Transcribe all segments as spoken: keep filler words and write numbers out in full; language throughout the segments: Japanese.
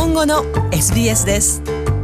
本語の エスビーエス です。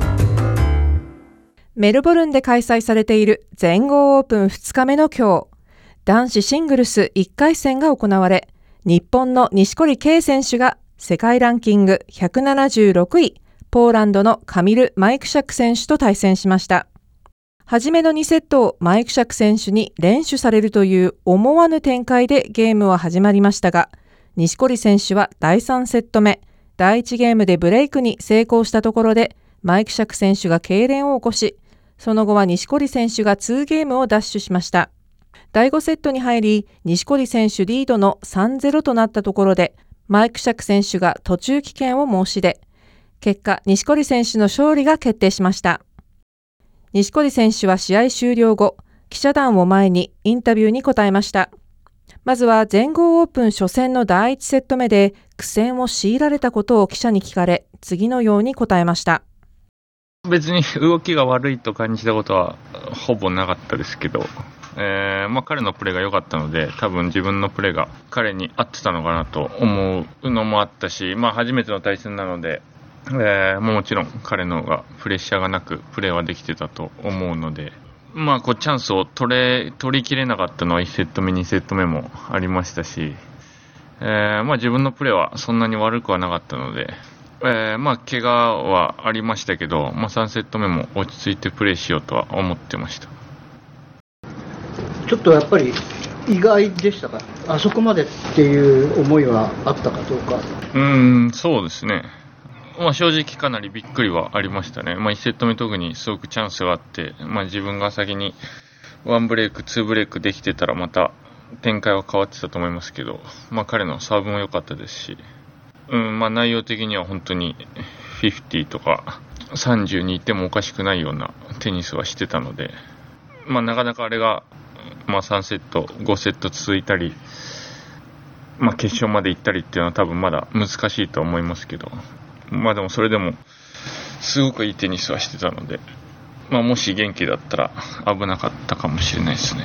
メルボルンで開催されている全豪オープンふつかめの今日、男子シングルスいっかい戦が行われ、日本の錦織圭選手が世界ランキングひゃくななじゅうろくい、ポーランドのカミル・マイクシャク選手と対戦しました。初めのにセットをマイクシャク選手に連取されるという思わぬ展開でゲームは始まりましたが、錦織選手はだいさんセット目、だいいちゲームでブレイクに成功したところで、マイクシャク選手が痙攣を起こし、その後は錦織選手がにゲームを奪取しました。だいごセットに入り、錦織選手リードの さんたいゼロ となったところで、マイクシャク選手が途中棄権を申し出、結果、錦織選手の勝利が決定しました。錦織選手は試合終了後、記者団を前にインタビューに答えました。まずは全豪オープン初戦のだいいちセット目で苦戦を強いられたことを記者に聞かれ、次のように答えました。 別に動きが悪いと感じたことはほぼなかったですけど、えーまあ、彼のプレーが良かったので、多分自分のプレーが彼に合ってたのかなと思うのもあったし、まあ、初めての対戦なので、えー、もちろん彼の方がプレッシャーがなくプレーはできてたと思うので、まあ、こうチャンスを取れ取りきれなかったのはいちセット目にセット目もありましたし、えーまあ、自分のプレーはそんなに悪くはなかったので、えー、まあ怪我はありましたけど、まあ、さんセット目も落ち着いてプレーしようとは思ってました。 ちょっとやっぱり意外でしたか、あそこまでっていう思いはあったかどうか。 うーんそうですね、まあ、正直かなりびっくりはありましたね。まあ、いちセット目特にすごくチャンスがあって、まあ、自分が先にワンブレイクツーブレイクできてたらまた展開は変わってたと思いますけど、まあ、彼のサーブも良かったですし、うんまあ、内容的には本当にごじゅうとかさんじゅうにいってもおかしくないようなテニスはしてたので、まあ、なかなかあれが、まあ、さんセットごセット続いたり、まあ、決勝まで行ったりっていうのは多分まだ難しいと思いますけど、まあでもそれでもすごくいいテニスはしてたので、まあ、もし元気だったら危なかったかもしれないですね。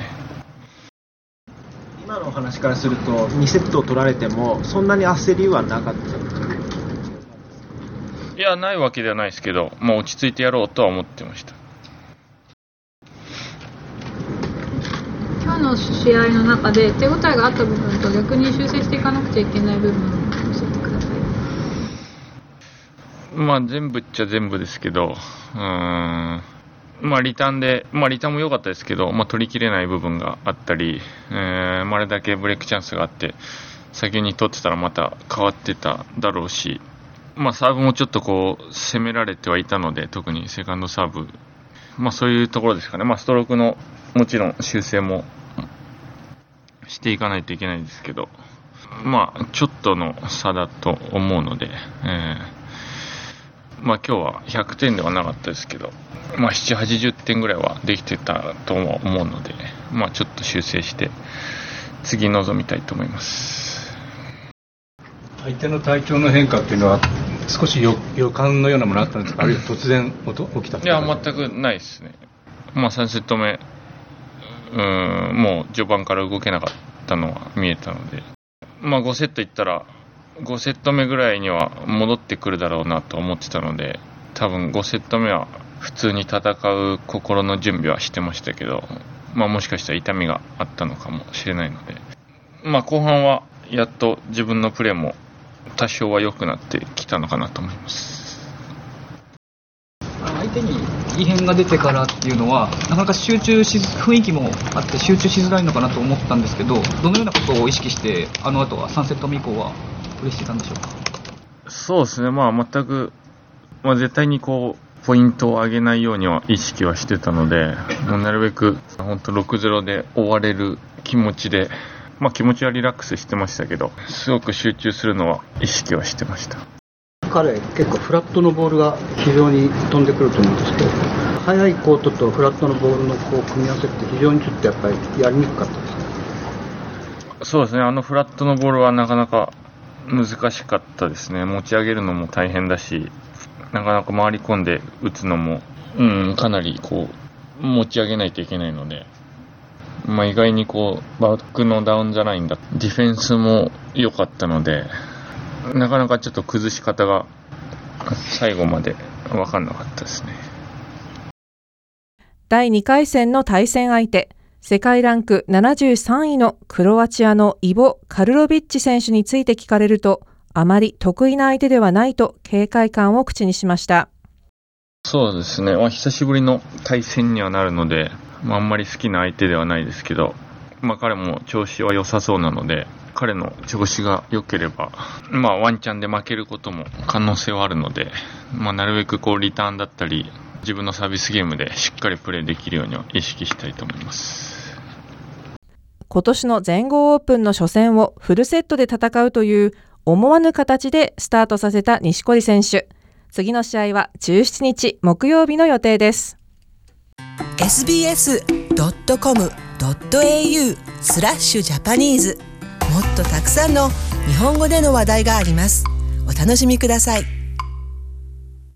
今のお話からするとにセットを取られてもそんなに焦りはなかった。 いやないわけではないですけど、まあ、落ち着いてやろうとは思ってました。 今日の試合の中で手応えがあった部分と逆に修正していかなくちゃいけない部分を教えてください。 まあ全部っちゃ全部ですけど、うーんまあリターンで、まあリターンも良かったですけど、まあ取りきれない部分があったり、えー、まああれだけブレイクチャンスがあって先に取ってたらまた変わってただろうし、まあサーブもちょっとこう攻められてはいたので、特にセカンドサーブ、まあそういうところですかね。まあストロークのもちろん修正もしていかないといけないですけど、まあちょっとの差だと思うので、えーまあ、今日はひゃくてんではなかったですけど、まあ、ななじゅう、はちじゅってんぐらいはできてたと思うので、まあ、ちょっと修正して次臨みたいと思います。 相手の体調の変化っていうのは少し予感のようなものあったんですか、あるいは突然起きた？ いや全くないですね。まあ、さんセット目うーんもう序盤から動けなかったのは見えたので、まあ、ごセットいったらごセット目ぐらいには戻ってくるだろうなと思ってたので、多分ごセット目は普通に戦う心の準備はしてましたけど、まあ、もしかしたら痛みがあったのかもしれないので、まあ、後半はやっと自分のプレーも多少は良くなってきたのかなと思います。 相手に異変が出てからっていうのはなかなか集中し雰囲気もあって集中しづらいのかなと思ったんですけど、どのようなことを意識してあの後はさんセット目以降はプレーしていたんでしょうか？ そうですね、まあ、全く、まあ、絶対にこうポイントを上げないようには意識はしてたので、もうなるべく本当ろくたいゼロで終われる気持ちで、まあ、気持ちはリラックスしてましたけど、すごく集中するのは意識はしてました。 彼結構フラットのボールが非常に飛んでくると思うんですけど、速いコートとフラットのボールのこう組み合わせって非常にちょっとやっぱりやりにくかったですか？ そうですね、あのフラットのボールはなかなか難しかったですね。持ち上げるのも大変だし、なかなか回り込んで打つのも、うん、かなりこう持ち上げないといけないので、まあ、意外にこうバックのダウンザラインだディフェンスも良かったので、なかなかちょっと崩し方が最後まで分かんなかったですね。 だいにかい戦の対戦相手、世界ランクななじゅうさんいのクロアチアのイボ・カルロビッチ選手について聞かれると、あまり得意な相手ではないと警戒感を口にしました。 そうですね、まあ、久しぶりの対戦にはなるので、まあ、あんまり好きな相手ではないですけど、まあ、彼も調子は良さそうなので、彼の調子が良ければ、まあ、ワンチャンで負けることも可能性はあるので、まあ、なるべくこうリターンだったり自分のサービスゲームでしっかりプレーできるようには意識したいと思います。 今年の全豪オープンの初戦をフルセットで戦うという思わぬ形でスタートさせた錦織選手。次の試合はじゅうしちにち木曜日の予定です。 エスビーエスドットコムドットエーユー スラッシュジャパニーズ。もっとたくさんの日本語での話題があります。お楽しみください。